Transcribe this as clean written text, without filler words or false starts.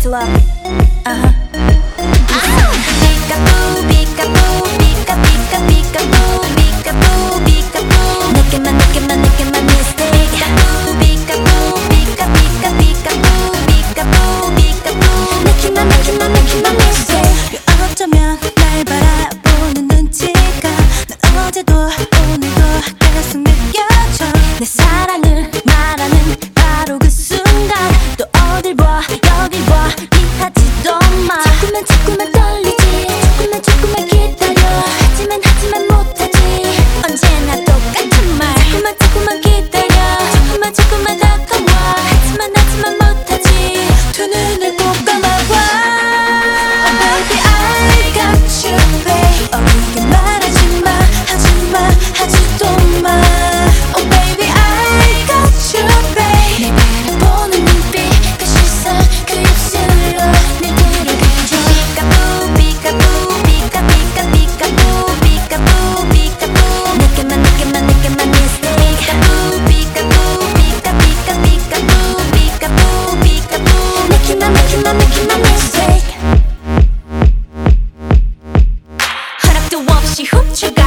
club. Peekaboo, peekaboo, pika, pika, peekaboo, peekaboo, peekaboo. 내게만 mistake. Peekaboo, pika, pika, peekaboo, peekaboo, peekaboo. 내게만 mistake. 어쩌면 날 바라보는 눈치가 난 어제도 오늘도 계속 느껴져. 내 사랑을 말하는 바로 그 순간 또 어딜 봐 여길 봐 미하지도 마. 자꾸만 떨리지 조금만 기다려. 하지만 못하지 언제나 똑같은 말. 자꾸만 기다려 조금만 다가와. 하지만 못하지 두 눈을 꼭 감아봐. Oh baby I got you babe. 어리게 말하지마 하지도 마. Oh baby I got you babe. 내 바라보는 눈빛 그 시선 그 입술로 늘 들어가줘. Peekaboo, peekaboo, pika, pika, peekaboo, peekaboo, peekaboo. 내게만 mistake. Peekaboo, peekaboo, pika, pika, peekaboo, peekaboo, peekaboo. 내게만 mistake. 허락도 없이 훔쳐가